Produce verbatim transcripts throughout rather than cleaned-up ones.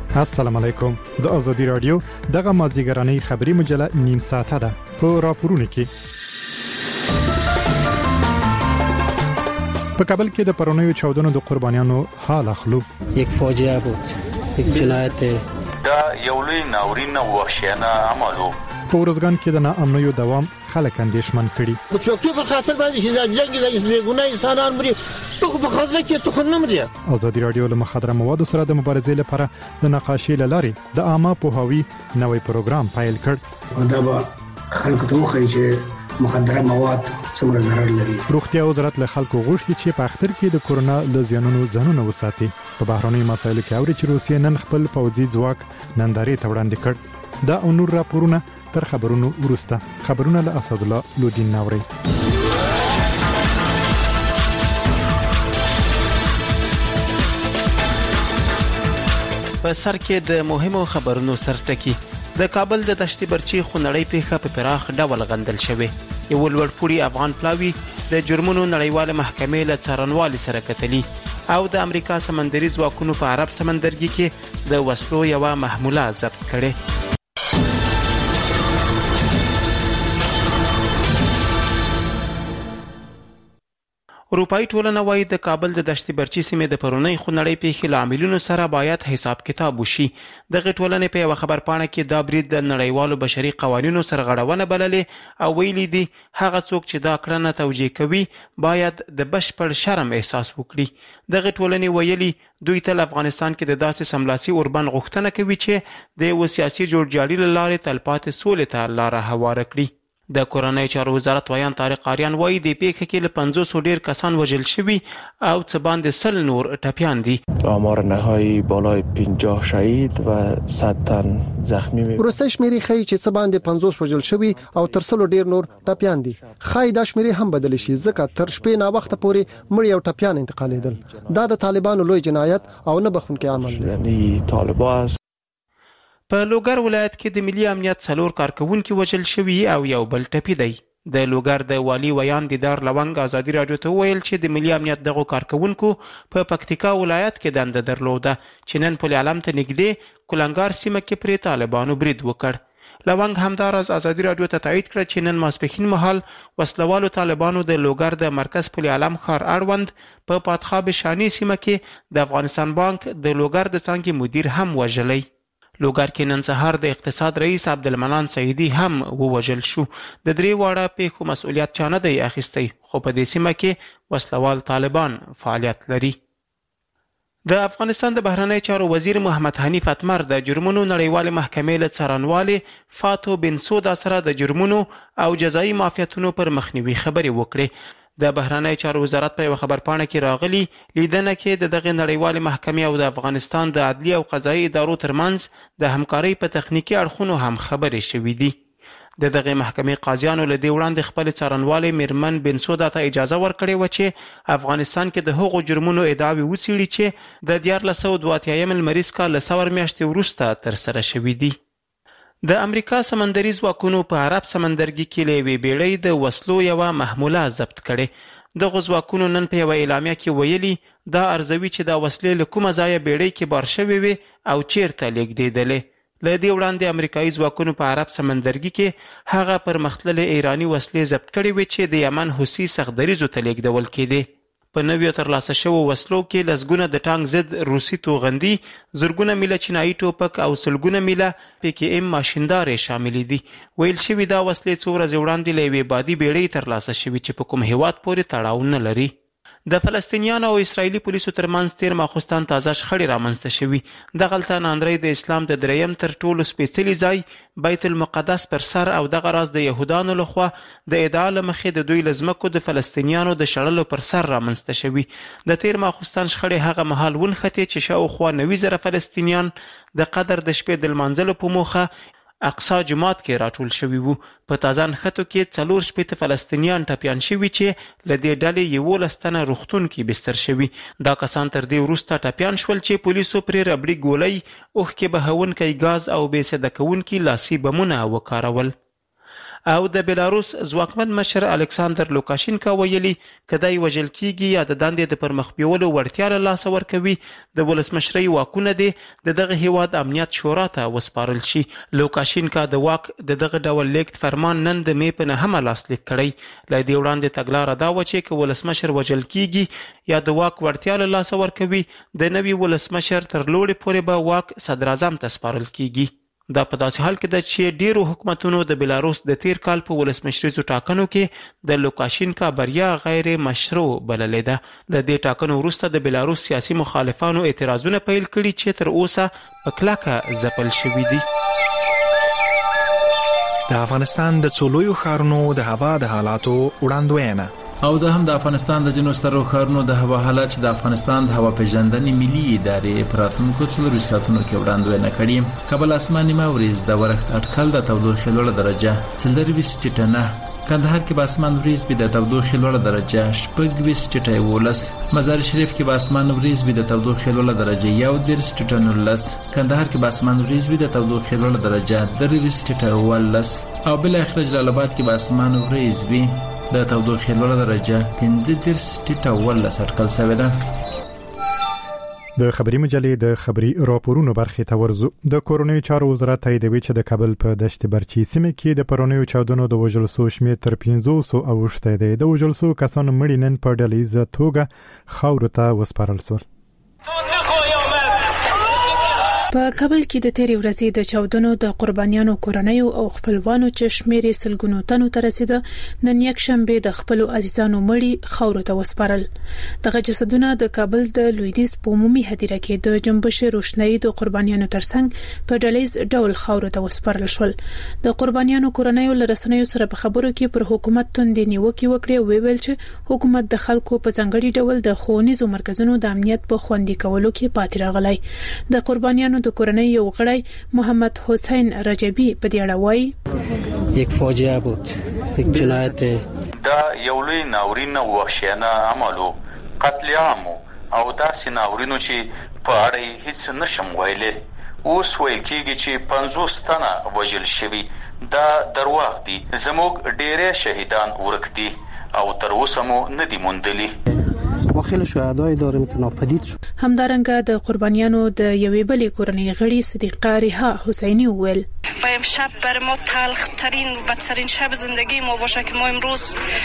السلام علیکم. د آزادی رادیو دغه مازیګرانې خبری مجله نیم ساعته ده. په راپورونه کې په کابل کې د پرونیو چاودنو د قربانیانو حال اخلو. یک فاجعه بود. یک جنایت دا یو لوی ناورین او وحشیانه عملو. په ورځګان کې د ناامنیو دوام خلک اندېښمن کړي. د چوکۍ په خاطر باندې چې د جنگ د اسبګونه انسانان مري ته په خاصه کې ته خو نه مري. آزادی رادیو له مخدره موادو سره د مبارزې لپاره د نقاشۍ لارې د عامه پوهاوي نوې پروګرام پیل کړ. دا به خلکو ته وښایي چې مخدره مواد څومره ضرر لري. روغتیا وزارت له خلکو غوښتي چې په اختر کې د کورونا له زیانونو ځانونه وساتي. په بهرنیو مسایلو کې اوري چې روسیه نن خپل پوځي ځواک نندارې ته وړاندې کړ. دا او نور راپورونه تر خبرونو وروسته. خبرونه له اسد الله لودین ناوري. په سر کې د مهمو خبرونو سرټکی. د کابل د دشتي برچی خونړی پیښه په پراخ ډول غندل شوې. یو لوړپوړي افغان پلاوی د جرمونو نړیواله محکمې له څارنوالۍ سره کتلي او د امریکا سمندري ځواکونو په عرب سمندرګي کې د وسلو یوه محموله ضبط کړې. اروپایي ټولنه وايي د کابل د دشتي برچی سیمې د پرونی خونړی پیښې له عاملینو سره باید حساب کتاب وشي. دغه ټولنې په یو خبرپاڼه کې دا برید د نړیوالو بشري قوانینو سرغړونه بللې او ویلي دي هغه څوک چې دا کړنه توجیه کوي باید د بشپړ شرم احساس وکړي. دغه ټولنې ویلي دوی تل افغانستان کې د داسې سملاسي اوربند غوښتنه کوي چې د یو سیاسي جوړجاړي له لارې تلپاتې سولې ته لاره هواره کړي. د کورنۍ چارو وزارت ویان طارق آریان وایي د پیښې کې له پنځوسو ډیر کسان وژل شوي او څه باندې سل نور ټپیان دي. آمار نهایی بالای پنجاه شهید و صد تن زخمی می. وروستۍ شمیرې ښیي چې څه باندې پنځوس وژل شوي او تر سلو ډیر نور ټپیان دي. ښایي دا شمیرې هم بدل شي ځکه تر شپې ناوخته پورې مړي او ټپیان انتقالېدل. دا د طالبانو لوی جنایت او نه بخښونکی عمل دی. یعنی طالبان په لوګر ولایت کې د ملي امنیت څلور کارکونکي وژل شوي او یو بل ټپي دی. د لوګر د والي ویان دیدار لونګ آزادي رادیو ته ویل چې د ملي امنیت دغو کارکونکو په پکتیکا ولایت کې دنده درلوده چې نن پل علم ته نږدې کولنګار سیمه کې پرې طالبانو برید وکړ. لونګ همداراز آزادي رادیو ته تایید کړ چې نن ماسپښین مهال وسلوالو طالبانو د لوګر د مرکز پل علم ښار اړوند په پاتخاب شانی سیمه کې د افغانستان بانک د لوګر د څانګې مدیر هم وژلی. لوګر کې نن سهار د اقتصاد رئیس عبدالمنان سعیدی هم ووژل شو. د درې واړه پیښو مسؤلیت چا نه دی اخیستی خو په دې سیمه کې وسلوال طالبان فعالیت لري. د افغانستان د بهرنی چارو وزیر محمد حنیف اتمر د جرمونو نړیوالې محکمې له څارنوالې فاتو بنسودا سره د جرمونو او جزایي معافیتونو پر مخنیوي خبرې وکړې. د بهرنی چارو وزارت په یو خبرپاڼه کې راغلي لیدنه کې د دغه نړیوالې محکمې او د افغانستان د عدلي او قضایي ادارو ترمنځ د همکارۍ په تخنیکي اړخونو هم خبرې شوې دي. د دغه محکمې قاضیانو له دې وړاندې خپل څارنوالې میرمن بنسودا ته اجازه ورکړې وه چې افغانستان کې د هغو جرمونو ادعاوې وڅېړي چې د دیارلس سوه دوه اتیایم لمریز کال له څلور میاشتې وروسته ترسره شوي دي. د امریکا سمندري ځواکونو په عرب سمندرګي کې له یوې بیړۍ د وسلو یوه محموله ضبط کړې. دغو ځواکونو نن په یوه اعلامیه کې ویلي دا ارزوي چې دا وسلې له کومه ځایه بیړۍ کې بار شوې وې او چیرته لیږدېدلې. له دې وړاندې امریکایي ځواکونو په عرب سمندرګي کې هغه پرمختللې ایراني وسلې ضبط کړې وې چې د یمن حوثي سختدریځو ته لیږدول کېدې. په نویو ترلاسه شوو وسلو کې لسګونه د ټانک ضد روسي توغندي، زرګونه میله چینایي ټوپک او سلګونه میله پی کې ام ماشیندارې شاملې دي. ویل شوي دا وسلې څو ورځې وړاندې له یوې بادي بیړۍ ترلاسه شوي چې په کوم هیواد پورې تړاو نه لري. د فلسطینیانو او اسرائیلي پولیسو ترمنځ تیر ماخوستن تازه شخړې رامنځته شوي. دغلته ناندری د اسلام د دریم تر ټولو سپېڅلي ځای بیت المقدس پر سر او دغه راز د یهودانو لخوا د ادعا له مخې د دوی له ځمکو د فلسطینیانو د شړلو پر سر رامنځته شوي. د تیر ماخوستن شخړې هغه مهال ونښتې چې شاوخوا نوي زره فلسطینیان د قدر د شپې د لمانځلو په موخه اقصا جماعت کې راټول شوي وو. په تازه نښتو کې څلور شپېته فلسطینیان ټپیان شوي چې له دې ډلې یولس تنه روغتون کې بستر شوي. دا کسان تر دې وروسته ټپیان شول چې پولیسو پرې ربړي ګولۍ، اوښکې بهونکی ګاز او بې سده کوونکي لاسي بمونه وکارول. او د بیلاروس ځواکمن مشر الکساندر لوکاشینکا ویلي کدی وژل کیږي یا د دندې د پرمخ بیولو وړتیا له لاسه ورکوي د ولسمشرۍ واکونه دي د دغه هیواد امنیت شورا ته وسپارل شي. لوکاشینکا د واک د دغه ډول لیکت فرمان نن د می په نهمه لاسلیک کړی. له دې وړاندې تګلاره دا و چې که ولسمشر وژل کیږي یا د واک وړتیا له لاسه ورکوي د نوي ولسمشر تر لوړې پورې به واک صدراعظم ته سپارل کیږي. دا په داسې حال کې ده چې ډیرو حکومتونو د بیلاروس د تیر کال په ولسمشریزو ټاکنو کې د لوکاشینکا بریا غیر مشروع بللې ده. د دې ټاکنو وروسته د بیلاروس سیاسي مخالفانو اعتراضونه پیل کړي چې تر اوسه په کلکه ځپل شوي دي. د افغانستان د څو لویو ښارونو د هوا د حالاتو وړاندوینه او د هم د افغانستان د جنوب سترو ښارونو د هوا حالات چې د افغانستان د هوا پیژندنې ملي ادارې په راتلونکو څلورو ساعتونو کې وړاندوینه کړې. کابل اسمان نیمه ورځ د ورښت اټکل د تودوخې لوړه درجه څلرویشت ټنه، کندهار کې به اسمان ورځ به د تودوخې لوړه درجه شپږویشت ټنه ولس، مزار شریف کې به اسمان ورځ به د تودوخې لوړه درجه یو دېرش ټنه ولس، کندهار کې به اسمان ورځ به د تودوخې لوړه درجه درویشت ټنه ولس او بل اخر جلال آباد کې به اسمان ورځ به د تودوخې لوړه درجه پنځه دېرش ټنه ولس اټکل شوې ده. د خبري مجلې د خبري راپورونو برخې ته ورزو. د کورونیو چارو وزارت تاییدوي چې د کابل په دشت برچي سیمه کې د پرونیو چاودنو د وژل شو شمېر تر پنځوس اوښتی دی. د وژل شو کسانو مړي نن په ډلهییزه توګه خاورو ته وسپارل شول. په کابل کې د تیرې ورځې د چاودنو د قربانیانو کورنیو او خپلوانو چې شمېر سلګونو تنو ته رسیده نن یک شنبه د خپل عزیزانو مړي خاورو ته وسپارل. دغه جسدونه د کابل د لویدیز په عمومي هدیره کې د جنبش روشنايي د قربانیانو ترڅنګ په ډلهییز ډول خاورو ته وسپارل شول. د قربانیانو کورنیو لرسنیو سره په خبرو کې پر حکومت توندې نیوکې وکړې او ویل چې حکومت د خلکو په ځانګړي ډول د ښوونیزو مرکزونو د امنیت په خوندي کولو کې پاتې راغلی. د قربانیانو د کورنۍ یو غړی محمد حسین رجبی په دې اړه وایي یک فاجعه بود، یک جنایت. دا یو لوی ناورین او وحشیانه عملو، قتل عام او داسې ناورینو چې په اړه هیڅ نشم ویلی. اوس ویل کېږي چې پنځوس تنه وژل شوي. دا درواغ دي. زموږ ډېری شهیدان ورک دي او تر اوسه مو نه دي موندلي. ما خیلی شهدای داریم که ناپدید شد. همدارنګه د قربانیانو د یوې بلې کورنۍ غړي صدیقه ریحا حسینی وویل و امشب بر ما تلخ ترین و بدترین شب زندگی ما باشه که ما امروز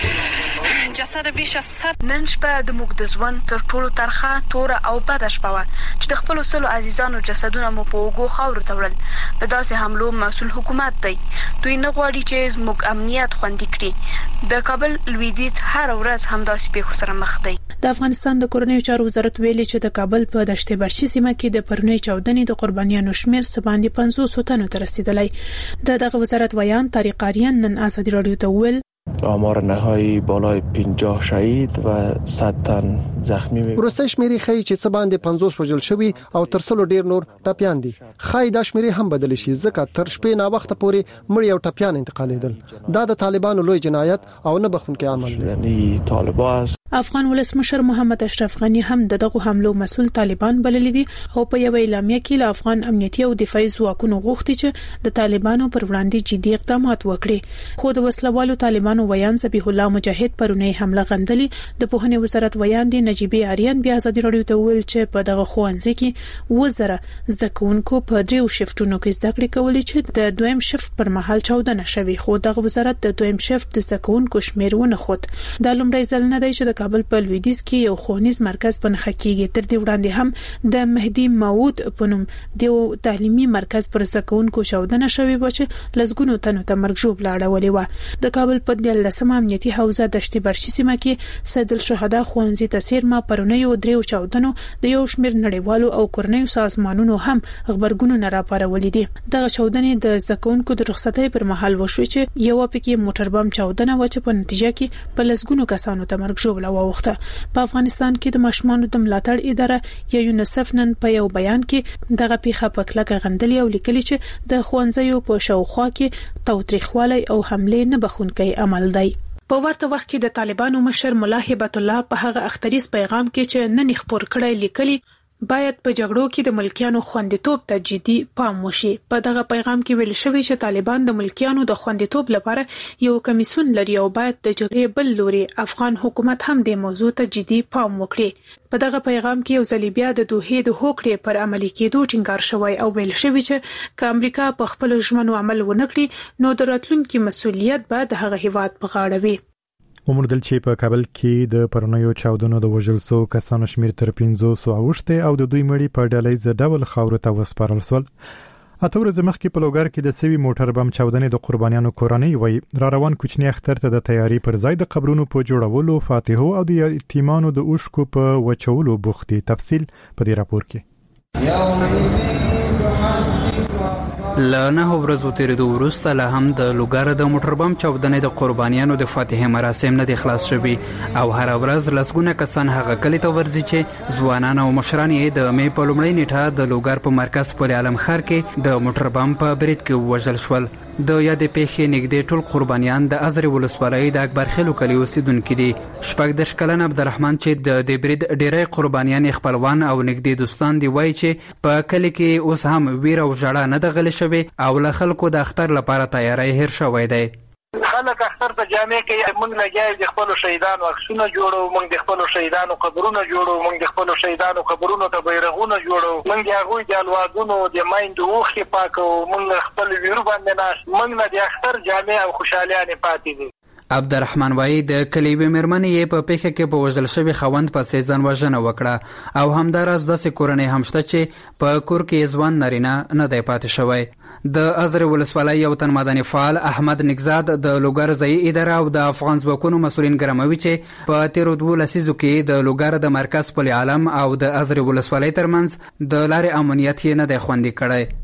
جسد بیش از صد نن شپه د موږ د ژوند تر ټولو ترخه توره او بده شپه وه چې د خپلو سلو عزیزانو جسدونه مو په اوږو خاورو ته وړل. د داسې حملو مسؤل حکومت دی. دوی نه غواړي چې زموږ امنیت خوندي کړي. د کابل لویدیځ هر ورځ همداسې پیښو سره مخ دی. د افغانستان د کورنیو چارو وزارت ویلي چې د کابل په دشت برچي سیمه کې د پرونی چاودنې د قربانیانو شمېر څه باندې پنځوس تنو ته رسیدلی. د دغه وزارت ویان طارق آریان نن ازادي رادیو ته وویل آمار نهایی بالای پنجاه شهید و صد تن زخمی می ورسته شمیرې ښیي چې څه باندې پنځوس وژل شوي او تر سلو ډیر نور ټپیان دي. ښایي دا شمیرې هم بدل شي ځکه تر شپې نا وخت پورې مړي او ټپیان انتقالېدل. دا د طالبانو لوی جنایت او نه بخښونکی عمل دی. یعنی طالبان افغان ولسمشر محمد اشرف غنی هم دغه حملو مسؤل طالبان بللی دي او په یو اعلامیه کې له افغان امنیتي او دفاعي ځواکونو غوښتي چې د طالبانو پر وړاندې جدي اقدامات وکړي. خو د وسلوالو طالبانو ویان ذبیح الله مجاهد پرونی حمله غندلي. د پوهنې وزارت ویان دي نجيبي آریان بیا ازادي رادیو ته ویل چې په دغه ښوونځي کې وزره زده کوونکو په دریو شفټونو کې زده کړې کولې چې د دویم شفټ پر مهال چاودنه شوې. خو دغه وزارت د دویم شفټ د زده کوونکو شمېر ونه خود. دا لومړی ځل نه دی چې د کابل په لویدیځ کې یو ښوونیز مرکز په نښه کېږي. تر دې وړاندې هم د مهدي ماود په نوم د تعلیمي مرکز پر زده کوونکو چاودنه شوې و چې لسګونو تنو ته مرګ ژوبله اړولې وه. د کابل په دیارلسمه امنیتي حوزه دشت برچي سیمه کې سید الشهدا ښوونځي ته څیرمه پرونیو دریو چاودنو د یو شمېر نړیوالو او کورنیو سازمانونو هم خبرګونونه راپارولې دي. دغه چاودنې د زده کوونکو د رخصتۍ پر مهال وشوې چې یو پکې موټر بم چاودنه و چې په نتیجه کې په لسګونو کسانو ته مرګ ژوبله واوښته. په افغانستان کې د ماشومانو د ملاتړ اداره یا یونیسف نن په یو بیان کې دغه پیښه په کلکه غندلې او لیکلي چې د ښوونځیو په شاوخوا کې تاوتریخوالی او حملې نه بخښونکی عمل دی. په ورته وخت کې د طالبانو مشر ملا هبت الله په هغه اختریز پیغام کې چې نن خبر کړی لیکلي باید په جګړو کې د ملکیانو خوندیتوب ته جدي پام وشي. په دغه پیغام کې ویل شوی چې طالبان د ملکیانو د خوندیتوب لپاره یو کمیسیون لري او باید د جګړې بل لوري افغان حکومت هم د موضوع ته جدي پام وکړي. په دغه پیغام کې یو ځل بیا د دوحې د هوکړې پر عملي کېدو ټینګار شوی او ویل شوی چې که امریکا په خپل ژمنو عمل ونه کړي نو د راتلونکي مسؤلیت به د هغه هیواد په غاړه وي. وموندل چې په کابل کې د پرونیو چاودنو د وژل شو کسانو شمیر تر پنځوس اوښته او د دوی مړي په ډلهیز ډول خاورو ته وسپارل شول. اته ورځې مخکې په لوګر کې د سوي موټر بم چاودنې د قربانیانو کورنۍ وای را روان کوچنی اختر ته د تیاری پر ځای د قبرونو په جوړولو فاتحو او د یتیمانو د اوښکو په وچولو بوختي. تفصیل په دې راپور کې. لنه ورځو تیرېدو وروسته لا هم د لوګر د موټر بم چاودنې د قربانیانو د فاتحه مراسم نه د خلاص شوي او هر ورځ لسګونه کسان هغه کلی ته ورځي چې ځوانان او مشران یې د مې په لومړۍ نیټه د لوګر په مرکز پل عالم ښار کې د موټر بم په برید کې وژل شول. د یادې پیښې نږدې ټول قربانیان د ازرې ولسوالۍ د اکبر خیلو کلي اوسیدونکي دي. شپږ دېرش کلن عبدالرحمن چې د دې برید ډېری قربانیان خپلوان او نږدې دوستان دی وایي چې په کلي کې اوس هم ویر او ژړا نه ده غلې شوې او له خلکو د اختر لپاره تیاری هیر شوی دی. خلک اختر ته جامع کوي، موږ لګیا د خپل شهیدانو عکسونه جوړو، موږ د خپل شهیدانو قبرونه جوړو، موږ د خپل شهیدانو قبرونو ته بیرغونه جوړو، موږ د هغوی د الوادونو د مایندو اوښکې پاکو، موږ خپل ویرو باندې ناست، موږ نه د اختر جامع او خوشحالیانې پاتې دي. عبدالرحمن وایي د کلیوي مېرمنې یې په پیښه کې په وژل شوي خاوند پسې ځان وژنه وکړه او همداراز داسې کورنۍ هم شته چې په کور کې ځوان نارینه نه دی پاتې شوی. د ازرې ولسوالۍ یو تن مدني فعال احمد نګزاد د لوګر ځایي اداره او د افغان ځواکونو مسؤلین ګرموي چې په تیرو دوو لسیزو کې د لوګر د مرکز پل عالم او د ازرې ولسوالۍ ترمنځ د لارې امنیت یې نه دی خوندي کړی.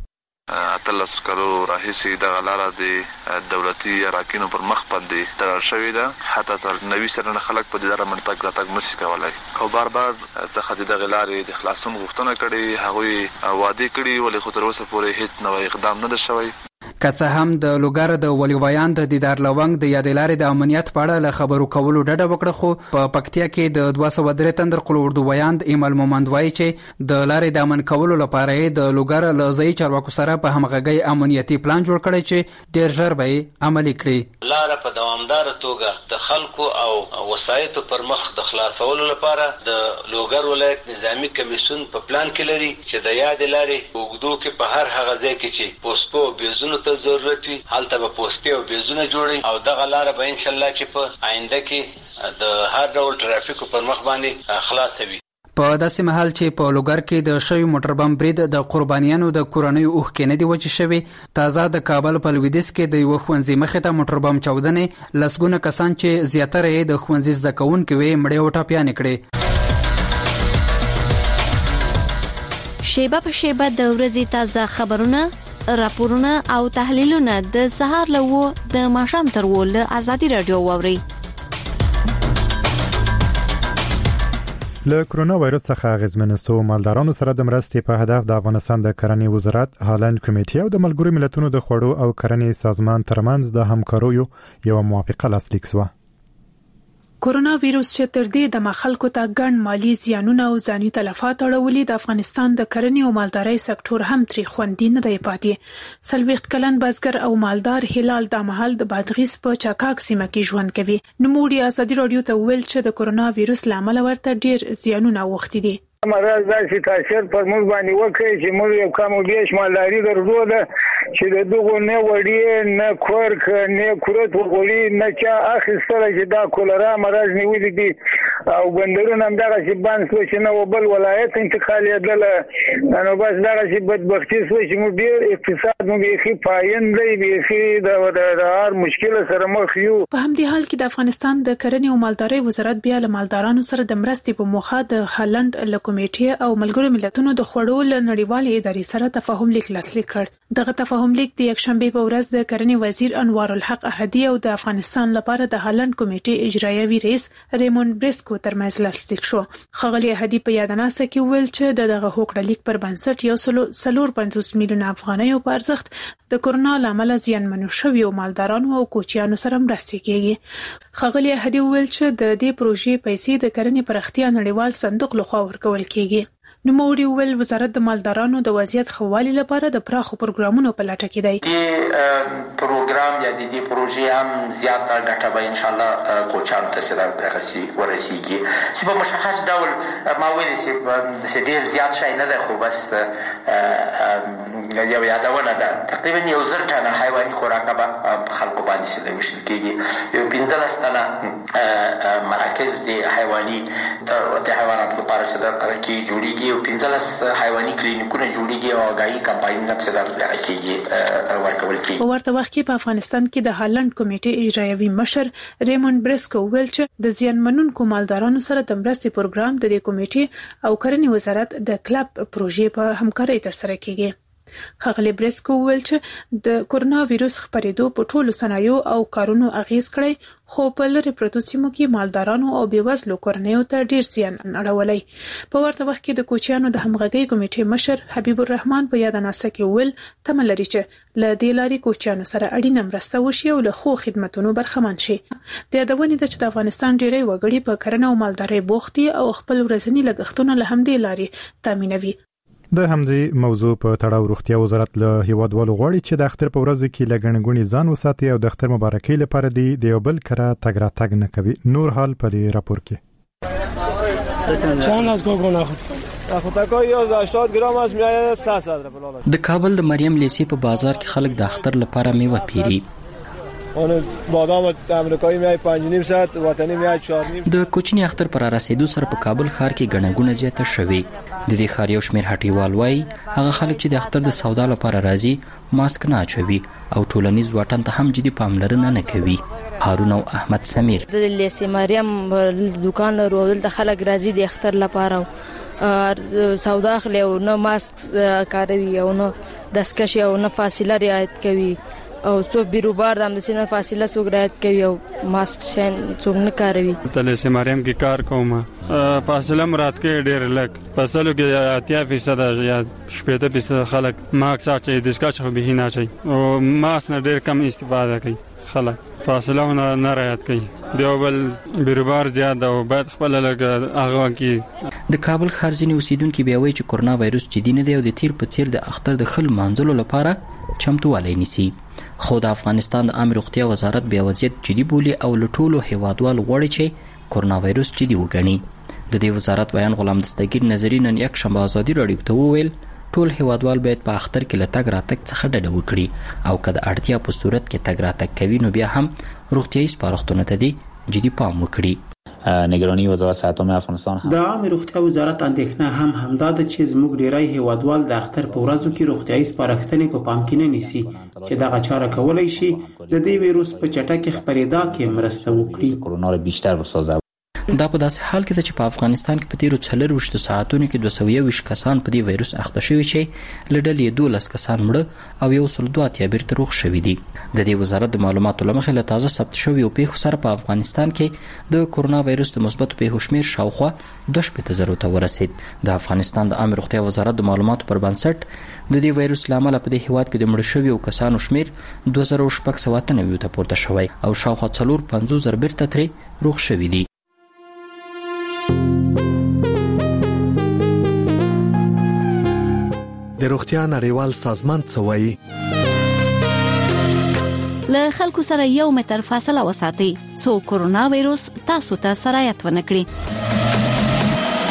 اتلس کلو راهیسې دغه لاره د دولتي اراکینو پر مخ باندې تړل شوې ده، حتی تر نوي سلنه خلک په دې لاره منطق راتګ نشي کولی او بار بار څخه د دغه لارې د خلاصون غوښتنه کړې، هغوی وعدې کړي ولې خو تر اوسه پورې هیڅ نوی اقدام نه ده شوی. که څه هم د لوګر د ولیوایان د دیدار لونګ د یادې لارې د امنیت په اړه له خبرو کولو ډډه وکړه، خو په پکتیا کې د دوه سوه درې تندر قلو اردوویاند ایمل مومند وایي چې د لارې د امن کولو لپاره یې د لوګر له ځایي چارواکو سره په همغږۍ امنیتي پلان جوړ کړی چې ډېر ژر به یې عملي کړي. لاره په دوامداره توګه د خلکو او وسایطو پر مخ د خلاصولو لپاره د لوګر ولایت نظامی کمیسیون په پلان کې لري چې د یادې لارې اوږدو کې په هر هغه ځای کې چې پوسټو بیزونو ضرورت وي هلته به پوسټي او بیزونه جوړي او دغه لاره به ان شاء الله چې په آینده کې د هر ډول ټرافیکو پر مخ باندې خلاص وي. په داسې مهال چې په لوګر کې د شوی موټر بم برید د قربانیانو د کورنیو اوښکې نه دي وچې شوې، تازه د کابل په لویدیځ کې د یوه ښوونځي مخې ته موټر بم چاودنې لسګونه کسان چې زیاتره یې د ښوونځي زده کوونکي وې مړې او ټپیانې کړې. شیبه په شیبه د ورځې تازه خبرونه، راپورونه او تحلیلونه د سهار له و د ماښام تر و له ازادي رادیو واوري. له کرونا وایرس څخه اغېزمنېدو مالدارانو سره د مرستې په هدف د افغانستان د کرنې وزارت، هالند کمیټې او د ملګرو ملتونو د خوړو او کرنې سازمان ترمنځ د همکاریو یو موافقه لاسلیک شوه. کورونا ویروس چې تر دې د خلکو ته ګڼ مالی زیانونه او ځاني تلفات اړولي، د افغانستان د کرنې او مالدارۍ سکتور هم تری خوندي نه دی پاتې. څلوېښت کلن بزګر او مالدار هلال د مهال د بادغیس په چاکاک سیمه کې ژوند کوي. نوموړي ازادي رادیو ته ویل چې د کورونا ویروس لامل ورته ډیر زیانونه اوښتي دي. مرض داسې تاثیر پر موږ باندې وکړي چې موږ یو کم او بیش مالداري درلوده چې د دغو نه وړي نه کورک نه کورت وغوړي نه چا اخیستله چې دا کولرا مرض نیولي دي او بندرونه هم دغسې بند شوه چې نه و بل ولایت انتقالېدله، نو بس دغسې بدبختي شوه چې موږ ډېر اقتصاد مو بیخي پاین دی، بیخي د هر مشکله سره مخ یو. په همدې حال کې د افغانستان د کرنې او مالدارۍ وزارت بیا له مالدارانو سره د مرستې په موخه د هالند له کمیټې او ملګرو ملتونو د خوړو له نړیوالې ادارې سره تفاهم لیک لاسلیک کړ. دغه تفاهم لیک د یکشنبه په ورځ د کرنې وزیر انوار الحق احدی او د افغانستان لپاره د هالند کمیټې اجرایوي رئیس ریمون بریسکو ترمنځ لاسلیک شو. ښاغلي احدی په یادناسته کې ویل چې دغه هوکړه لیک پر بنسټ یو سل څلور پنځوس میلیونه افغانیو په ارزښت د کورونا لامل زیانمنو شویو مالدارانو او کوچیانو سره مرستې کیږي. ښاغلي احدی ویل چې د دې پروژې پیسې د کرنې پراختیا نړیوال صندوق لخوا ورکول کیږي. نوموړي وویل وزارت د مالدارانو د وضعیت ښه والي لپاره د پراخو پروګرامونو په لټه کې دی. د پروګرام یا د دې پروژې هم زیاته ګټه به ان شاء الله کوچان ته سره غسي ورسیږي چې په مشخص ډول ما ویل چې ډیر زیات شي نه ده، خو بس یو یادونه ده تقریبا یو زر ټنه حیواني خوراک به خلکو باندې سره وشل کېږي. یو پنځلس ټنه مراکز د حیواني د حیواناتو لپاره سره کې جوړیږي، او پنځلس حیواني کلینیکونه جوړیږي او غاي کمپاینونه سره کېږي ورکول کېږي. په ورته وخت کې په افغانستان کې د هالند کمیټې اجرایوي مشر ریموند برسکو ویل چې د زیان منونکو مالدارانو سره د مرستې پروګرام د دې کمیټې او کرنې وزارت د کلب پروژې په همکارۍ ترسره کیږي. ښاغلي برسکو ویل چې د کورونا وایروس خپرېدو په ټولو صنایعو او کارونو اغیز کړی، خو په لرې پرتو سیمو کې مالدارانو او بېوزلو کورنیو ته ډیر زیان اړولی. په ورته وخت کې د کوچیانو د همغږۍ کمیټې مشر حبیب الرحمن په یاده ناسته کې ویل تمه لري چې له دې لارې کوچیانو سره اړینه مرسته وشي او له ښو خدمتونو برخمن شي. د یادونې ده چې د افغانستان ډیری وګړي په کرنه او مالدارۍ بوخت دي او خپل ورځني لګښتونه له همدې لارې تامینوي. د همدې موضوع په تړاو روغتیا وزارت له هیوادوالو غواړي چې د اختر په ورځ کې لګنګونی ځان وساتي او د اختر مبارکۍ لپاره دی د یو بل کره تګ راتګ نه کوي. نور حال په دې راپور کې چند از گوگو نخود نخودکا یازده هشتاد گرم است میایه سه صدر. د کابل د مریم لیسي په بازار کې خلک د اختر لپاره میوه پیري. اون بادام امریکایی میای پنج نیم ساعت وطنی میای چهار نیم. د کوچنی اختر پر رسیدو سره په کابل ښار کې غنګونه زیاته شوې. د دې ښار یو شمېر هټیوال وایي هغه خلک چې د اختر د سودا لپاره راځي ماسک نه اچوي او ټولنیز واټن ته هم جدي پاملرنه نه کوي. هارون او احمد سمیر د لیسي مریم دکان لرو د خلک راځي د اختر لپاره سودا اخلي او نه ماسک کاروي او نه دستکشې او نه فاصله رعایت کوي او څو بیروبار د امنیتي فاصله څوک رعایت کوي او ماسک شین څوک نه کاروي. تل سي مریم کې کار کوم فاصله مراد کې ډېر لک فاصله کې اتیا فیصد یا شپږ فیصد خلک ماسک اچي د اسکاچ خو به نه اچي او ماسک نه ډېر کم استفاده کوي. خلک فاصله نه رعایت کوي. دیوبل بیروبار زیات او باید خپل لګ هغه کې د کابل خارجي اوسیدونکو بیا وایي چې کورونا وایروس جدي نه دی او د تیر په تیر د اختر د خل منځلو لپاره چمتووالی نیسي. خو د افغانستان د عامه روغتیا وزارت بیا وضعیت جدي بولي او له ټولو هیوادوالو غواړي چې کورونا وایروس جدي وګڼي. د دې وزارت بیان غلام دستگیر نظری نن یک شنبه ازادي راډیو ته وویل ټول هیوادوال باید په اختر کې له تګ راتګ څخه ډډه وکړي او که د اړتیا په صورت کې تګ راتګ کوي نو بیا هم روغتیايي سپارښتنو ته دی جدي پام وکړي. نگرانی وزارت صحت افغانستان د عامه روغتیا وزارت اندېښنه هم همدا ده چې زموږ ډیری هیوادوال د اختر په ورځو کې روغتیايي سپارښتنې په پام کې نه نیسي چې دغه چاره کولای شي د دې وایروس په چټکۍ خپرېدا کې مرسته وکړي. کرونا رو بیشتر بسازه. دا په داسې حال کې ده چې په افغانستان کې په تیرو څلرویشتو ساعتونو کې دوه سوه یوویشت کسان په دې وایروس اخته شوي چې له ډلې دولس کسان مړه او یو سل دوه اتیا بیرته روغ شوي دي. د دې وزارت د معلوماتو له مخې له تازه ثبت شویو پیښو سره په افغانستان کې د کورونا وایروس د مثبتو پیښو شمېر شاوخوا دوه شپېته زرو ته ورسید. د افغانستان د عامه روغتیا وزارت د معلوماتو پر بنسټ د دې وایروس له امله په دې هیواد کې د مړه شویو کسانو شمېر دوه زره شپږ سوه اته نوي ته پورته شوی او شاوخوا څلور پنځوس زره بیرته ترې روغ شوي دي. د روغتیا نړیوال سازمان څه وایي؟ له خلکو سره یو متر فاصله وساتئ څو کورونا وایروس تاسو ته سرایت ونه کړي.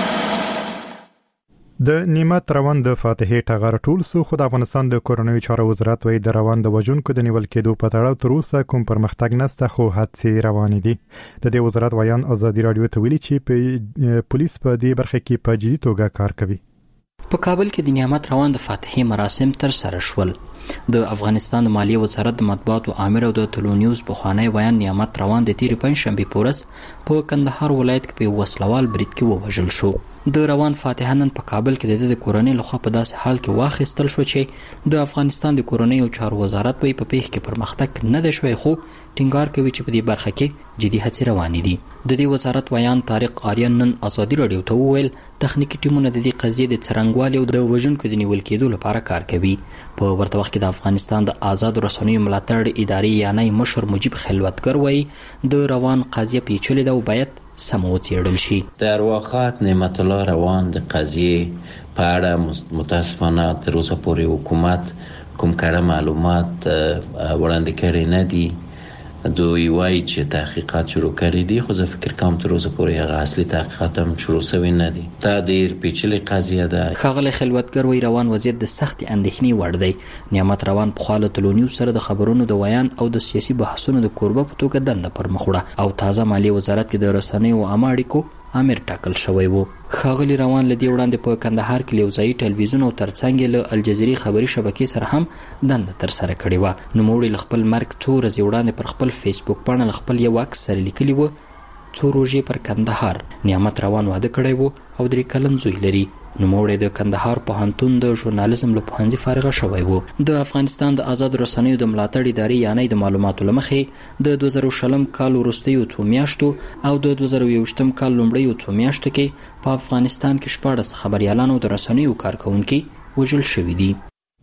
د نیمت روان د فاتحې ټغر ټول سو خو د افغانستان د کورونوي چارو وزارت وایي د روان د وژونکو د نیول کېدو په تړاو تر اوسه کوم پرمختګ نشته خو هڅې روانې دي. د دې وزارت ویان ازادي راډیو ته ویلي چې په پولیس په دې برخه کې په جدي توګه کار کوي. په کابل کې د نیامت روان د فاتحې مراسم تر سره شول. د افغانستان د مالیې وزارت د مطبوعاتو آمر او د ټلو نیوز پخوانی ویان نیامت روان د تیرې پنجشنبې په ورځ په کندهار ولایت کې په وسلوال برید کې ووژل شو. د روان فاتحه نن په کابل کې د کورنۍ لخوا په داسې حال کې واخیستل شو چې د افغانستان د کورنۍ او چارو وزارت په پیښ کې پرمختګ نه دی شوی خو ټینګار کوي چې په دې برخه کې جدي هڅې روانې دي. د دې وزارت ویان طارق آریان نن ازادي راډیو ته وویل تخنیکی ټیمونه د دې قضیې د څرنګوالي او د وژونکو د نیول کېدو لپاره کار کوي. په ورته وخت کې د افغانستان د آزاد رسنیو ملاتړ ادارې یعنی مشر مجيب خلوتګر وایي د روان قضیه پیچلې ده او باید سم وڅېړل شي. د ارواښاد نعمت الله روان د قضیې په اړه متاسفانه تر اوسه پورې حکومت کوم کړه معلومات وړاندې کړي نه دي. دوی وایي چې تحقیقات شروع کړي دي، خو زه فکر کوم تر اوسه پورې هغه اصلي تحقیقات هم شروع شوي نه دي. دا ډېر پیچلې قضیه ده. ښاغلی خلوتګر وایي روان وضعیت د سختې اندېښنې وړ دی. نعمت روان پخوا له تلونیوز سره د خبرونو د ویان او د سیاسي بحثونو د کوربه په توګه دنده پر مخ وړه او تازه مالیې وزارت کې د رسنیو او عامه اړیکو امیر ټاکل شوی وو. ښاغلی روان له دې وړاندې په کندهار کې یو ځایي ټلویزیون او ترڅنګ یې له الجزیرې خبري شبکې سره هم دنده ترسره کړې وه. نوموړي له خپل مرګ څو ورځې وړاندې پر خپل فیسبوک پاڼه له خپل یو عکس سره لیکلي وو څو روژې پر کندهار. نعمت روان واده کړی وو او درې کلن زوی لري. نوموړی د کندهار پوهنتون د ژورنالیزم له پوهنځي فارغه شوی وو. د افغانستان د آزاد رسنیو د ملاتړ ادارې یعنی د معلوماتو له مخې د دوه زره شلم کال وروستیو څو میاشتو او د دوه زره یوویشتم کال لومړیو څو میاشتو کې په افغانستان کې شپاړس خبریالان او د رسنیو کارکونکي وژل شوي دي.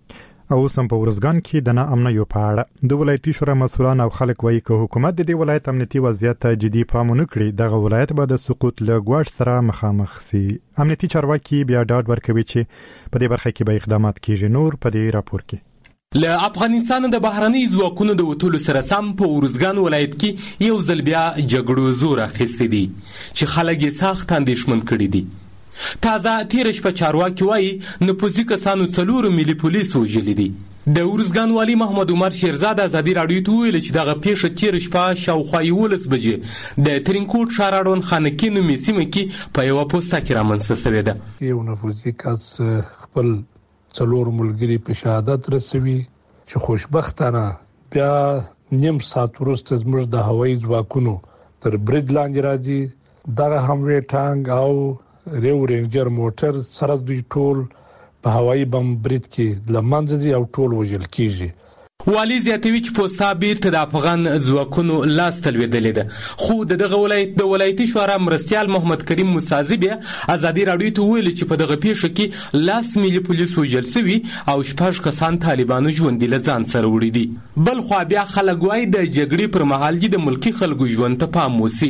او سم په ورزګان کې د ناامنۍ یو په اړه د ولایتي شورا مسؤلان او خلک وایي چې حکومت د دې ولایت امنیتي وضعیت ته جدي پام ونه کړي دغه ولایت به د سقوط له ګواښ سره مخامخ سي. امنیتي چارواکي بیا ډاډ ورکوي چې په دې برخه کې به اقدامات کیږي. نور په دې راپور کې له افغانستان د بهرنۍ ځواکونو د وټولو سره سم په ورزګان ولایت کې یو ځل بیا جګړو زور اخیستی دي چې خلک یې سخت اندېښمن کړي دي. تازه تیر شپه چارواکي وایي نفوذي کسانو څلور ملي پولیس وژلي دي. د ورزګان والي محمد عمر شیرزاد ازادي راډیو ته ویل چې دغه پیښه تیر شپه شاوخوا یولس بجې د ترینکوټ ښار اړوند خانکي نومې سیمه کې په یوه پوسته کې رامنځته شوې ده. یو نفوذي کس خپل څلور ملګري په شهادت رسوي چې خوشبختانه بیا نیم ساعت وروسته زموږ د هوایي ځواکونو تر برید لاندې راځي. دغه حملې ټانک او ریو رینجر موټر سره دوی ټول په هوایي بم برید کې لمنځه دي او ټول وژل کیږي. والي زیاتوي چې پوسټا بیرته د افغان ځواکونو لاس ته لوېدلې ده. خو د دغه ولایت د ولایتي شورا مرستیال محمد کریم موسازي بیا ازادي راډیو ته ویل چې په دغه پیښه کې لاس ملي پولیس وژل شوي او شپږ کسان طالبانو ژوندي له ځان سره وړي دي. بل خوا بیا خلک وایي د جګړې پر مهال د ملکي خلکو ژوند ته پام وشي.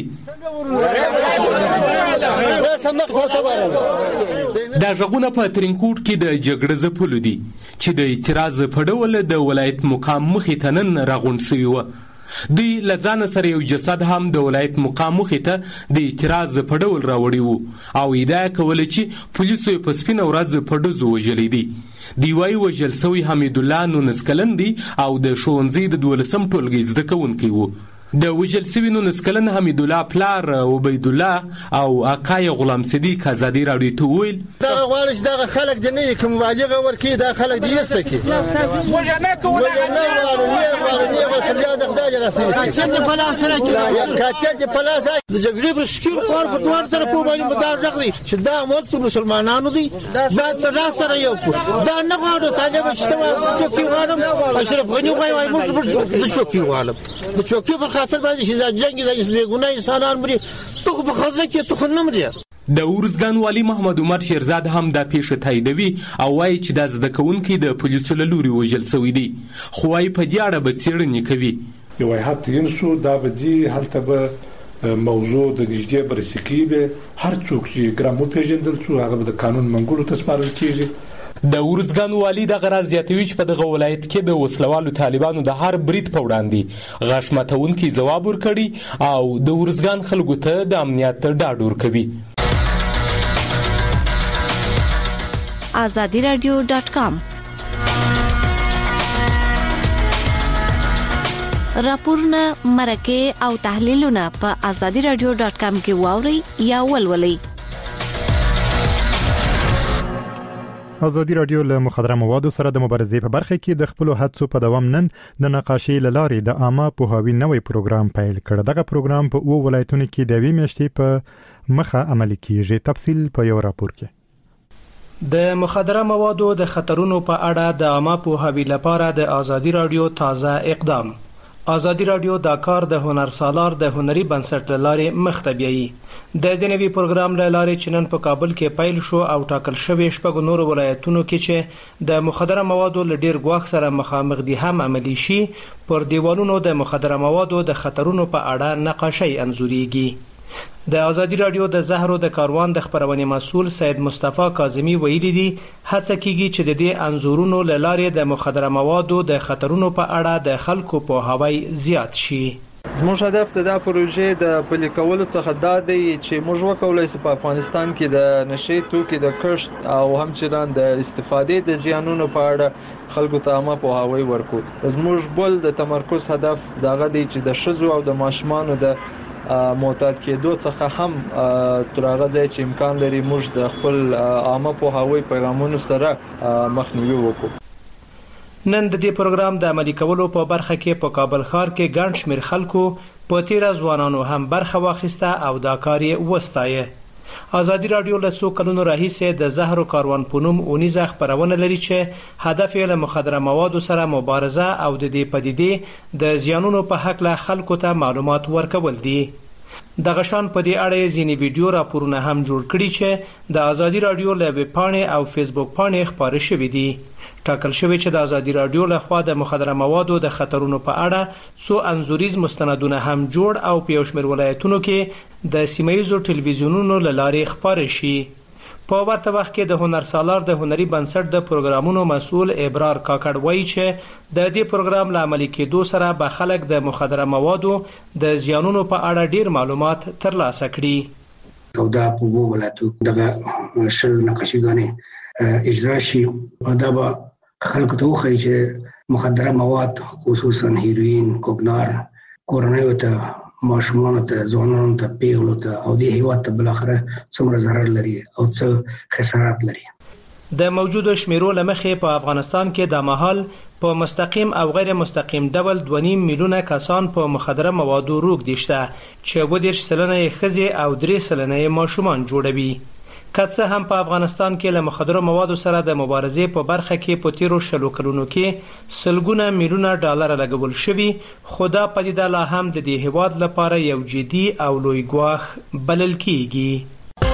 دا ژغونه په ترینکوټ کې د جګړې ځپلو دي چې د اعتراض په ډول د ولایت مقام مخې ته نن راغونډ شوي وه. دوی له ځانه سره یو جسد هم د ولایت مقام مخې ته د اعتراض په ډول راوړی وو او ادعا کوله چې پولیسو یې په سپینه ورځ په ډزو وژلی دي. دوی وایي وژل شوی حمیدالله نونس کلن دی او د ښوونځي د دولسم ټولګي زده کوونکی و. د وژل شوي نونس کلن حمیدالله پلار عبیدالله او اکای غلام صدیق ازادي راډیو ته وویل دغه غواړي چې دغه خلک د نه کوم مبالغه ورکړي دا خلک دې ایسته کړي وژنه کوله نه غواړي نه غواړي نه غواړي د خدای رسول کاتل د پلاس سره کې کاتل د پلاس د جګړې پر شکل خور په دوار سره په باندې مدار ځغلي چې دا ملک مسلمانانو دي بعد سره سره یو دا نه غواړي طالب چې څوک غواړم اشرف غنی وایي موږ د چوکي غواړم د چوکي په خاطر باندې چې دا جنگ د اسبګونه انسانان مري ته په خزه کې ته نه مري. د ورزګان والي محمد عمر شیرزاد هم دا پیښه تاییدوي او وایي چې د زده کوونکي د پولیسو له لوري وژل شوي دي خو وايي په دې اړه به څېړنې کوي. یو هیات تعین شو دا به ځي هلته به موضوع د نږدې بررسي به هر څوک چې ګرام وپېژندل شو هغه به د قانون منګولو ته سپارل کېږي. د ورزګان والي دغه راز زیاتوي چې په دغه ولایت کې د وسلوالو طالبانو د هر برید په وړاندې غاښ ماتونکي ځواب ورکړي او د ورزګان خلکو ته د امنیت ډاډ ورکوي. آزادي رادیو ډاټ کام راپورونه مرکه او تحلیلونه په آزادي رادیو ډاټ کام کې واورئ یا ولولئ. آزادي رادیو له مخدره موادو سره د مبارزې په برخه کې د خپل هڅو په دوام نن د نقاشي لارې د عامه پوهاوی نوې پروګرام پیل کړ. دغه پروګرام په اوه ولایتونو کې د وی میاشتې په مخه عملي کیږي. تفصیل په یو راپور کې. د مخدره موادو د خطرونو په اړه د عامه پوهاوی لپاره د آزادي رادیو تازه اقدام. آزادي رادیو دا کار د هنر سالار د هنري بنسټ لارې مخ ته بیایي. د دې نوي پروګرام لارې چې نن په کابل کې پیل شو او ټاکل شوی شپږ نور ولایتونو کې چې د مخدره موادو له ډیر ګواښ سره مخامخ دي هم عملی شي. پر دیوالونو د مخدره موادو د خطرونو په اړه نقاشي انځورېږي. د ازادي رادیو د زهرو د کاروان د خبرونې مسول سید مصطفی کاظمی ویلي دي هڅه کیږي چې د دې انزورونو له لارې د مخدره موادو د خطرونو په اړه د خلکو پوهاوی زیات شي. زموږ هدف د دا پروژې د پلي کولو څخه دا دی چې موږ وکولای شو په افغانستان کې د نشې توکي د کښت او همچنان د استفادې د زیانونو په اړه خلکو ته عامه پوهاوی ورکړو. زموږ بل د تمرکز هدف دغه دی چې د ښځو او د ماشومانو د معتاد کېدو څخه هم تر هغه ځای چې امکان لري موږ د خپل عامه پوهاوی پیغامونو سره مخنیوي وکړو. نن د دې پروګرام د عملي کولو په برخه کې په کابل ښار کې ګڼ شمېر خلکو په تیره ځوانانو هم برخه واخیسته او دا کار یې وستایه. ازادي رادیو له څو کلونو راهیسې د زهرو کاروان په نوم اونیزه خپرونه لري چې هدف یې له مخدره موادو سره مبارزه او د دې پدیدې د زیانونو په هکله خلکو ته معلومات ورکول دي. دغه شان په دې اړه ځینې ویډیو راپورونه هم جوړ کړي چې د ازادي رادیو له ویب پاڼې او فیسبوک پاڼې خپاره شوي دي. ټاکل شوی چې د ازادي رادیو لخوا د مخدره موادو د خطرونو په اړه څو انزوریز مستندونه هم جوړ او په یو شمېر ولایتونو کې د سیمایي ټلویزیونونو له لارې خپاره شي. په ورته وخت کې د هنرسالار د هنري بنسټ د پروګرامونو مسؤل ابرار کاکړ وایي چې د دې پروګرام له عملي کېدو سره به خلک د مخدره موادو د زیانونو په اړه ډیر معلومات ترلاسه کړي. او دا په وګړو ولایتو دغه شل نقشه‌ګانې اجرا شي او دا به خلکو ته وخی چې مخدره مواد خصوصا هیروین، کوکنار کورنیو ته، ماشومانو ته، ځوانانو ته، پیغلو ته او د هیواد ته بل اخره څومره ضرر لري او څه خسارات لري. د موجوده شمیرو لمخې په افغانستان کې د مهال په مستقیم او غیر مستقیم ډول دوه نیم میلیونه کسان په مخدره موادو روږدي شته چې اووه دېرش سلنه یې ښځې او درې سلنه یې ماشومان جوړوي. که څه هم په افغانستان کې له مخدره موادو سره د مبارزې په برخه کې په تیرو شلو کلونو کې سلګونه میلیونه ډالر لګول شوي، خو دا پدیده لا هم د دې هیواد لپاره یو جدي او لوی ګواښ بلل کیږي.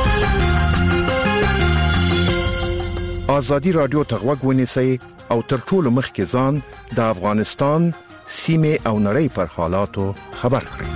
ازادي رادیو ته غوږ ونیسئ او تر ټولو مخکې ځان د افغانستان سیمه او نړۍ پر حالاتو خبر کړئ.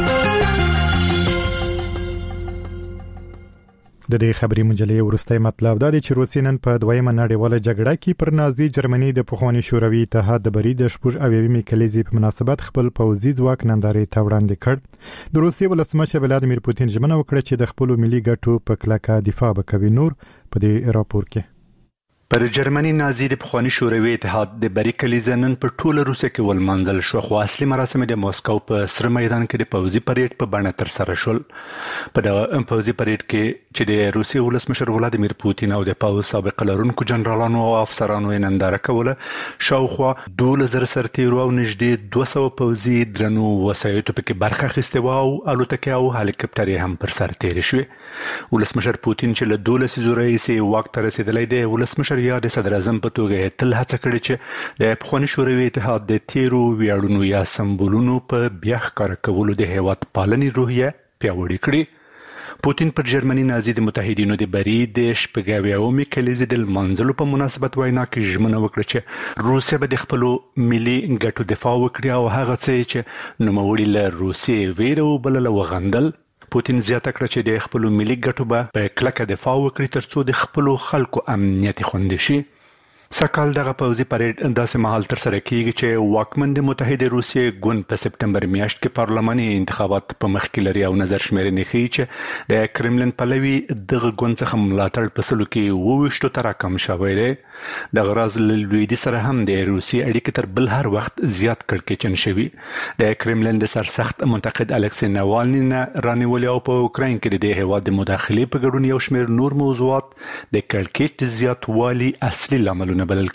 د دې خبري مجلې ورستۍ مطلب دا دی چې روسیه نن په دویمه نړیواله جګړه کې پر نازي جرمني د پخوانی شوروي اتحاد د بری د شپږ اویاومې کلیزې په مناسبت خپل پوځي ځواک نندارې ته وړاندې کړ. د روسیې ولسمشر ولادیمیر پوتین ژمنه وکړه چې د خپل ملي ګټو په کلکه دفاع وکوي. نور په دې راپور کې پر جرمني نازي د پخوانی شوروي اتحاد د بری کلیزه نن په ټوله روسیه کې ولمانځل شو، خو اصلي مراسم د موسکو په سره میدان کې د پوځي پریډ په بڼه ترسره شول. په دغه پوځي پریډ کې چې د روسیې ولسمشر ولادیمیر پوتین او د پوځ سابق لرونکو جنرالانو او افسرانو یې ننداره کوله، شاوخوا دوولس زره سرتیرو او نږدې دوه سوه پوځي درنو وسایطو پکې برخه اخیستې وه او الوتکې او هلیکاپټرې هم پر سر تېرې شوې. ولسمشر پوتین چې له دولس لسیزو راهیسې واک ته رسېدلی دی، ولسمشر یا د صدر اعظم په توګه تل هڅه کړې چې د پخواني شوروي اتحاد د تیرو ویاړونو یا سمبولونو په بیا ښکاره کولو د هیواد پالنې روحیه پیاوړې کړي. پوتین پر جرمني نازي د متحدینو د بری د شپږ اویاومې کلیزې د لمانځلو په مناسبت وینا کې ژمنه وکړه چې روسیه به د خپلو ملي ګټو دفاع وکړي او هغه څه چې نوموړي له روسیې ویره وبلله وغندل. پوتین زیاته کړه چې د خپلو ملي ګټو به په کلکه دفاع وکړي ترڅو د خپلو خلکو امنیت خوندي شي. سکهال دغه پوځي پریډ داسې مهال ترسره کیږي چې واکمن د متحده روسیې ګوند په سپټمبر میاشت کې پارلماني انتخابات په مخ کې لري او نظر شمیرنې ښیي چې د کرملین پلوي دغه ګوند څخه ملاتړ په سلو کې اووه ویشتو ته راکم شوی دی. دغه راز له لویدي سره هم د روسیې اړیکې تر بل هر وخت زیات کړکېچن شوي. د کرملین د سرسخت منتقد الکسی ناوالني نه رانیولې او په اوکراین کې د دې هیواد د مداخلې په ګډون یو شمېر نور موضوعات د کړکېچ د زیاتوالي اصلي لاملونه بلل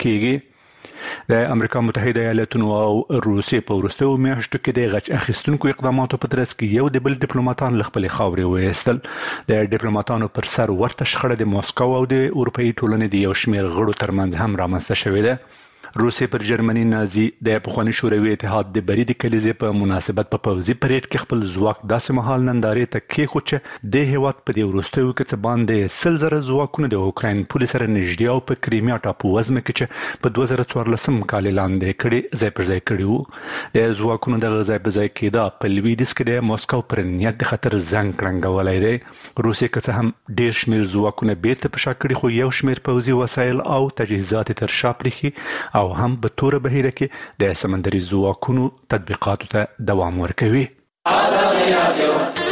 کېږي. د امریکا متحده ایالاتونو او روسیې په وروستیو میاشتو کې د غچ اخیستونکو اقداماتو په ترڅ کې یو د بل ډیپلوماټان له خپلې خاورې وایستل. د ډیپلوماټانو پر سر ورته شخړه د موسکو او د اروپایي ټولنې د یو شمېر غړو ترمنځ هم رامنځته شوې ده. روسیې پر جرمني نازي د پخواني شوروي اتحاد د برید کلیزې په مناسبت په پوځي پریډ کې خپل ځواک داسې مهال نندارې ته کېښود چې د هیواد په دې وروستیو کې څه باندې سل زره ځواکونه د اوکراین پولې سره نږدې او په کریمیا ټاپو وزمه کې چې په دوه زره څوارلسم کال لاندې کړي ځای پر ځای کړي وو د ځواکونو دغه ځای پر ځای کېدا په لویدیځ کې د موسکو پر نیت د خطر زنګ کړنګولی دی. روسیې که څه هم ډېر شمېر ځواکونه بیرته په شا کړي خو یو شمېر پوځي وسایل او تجهیزات تر شا پرېښي او هم په توره بهیره کې د سمندري ځواکونو تطبیقاتو ته دوام ورکوي.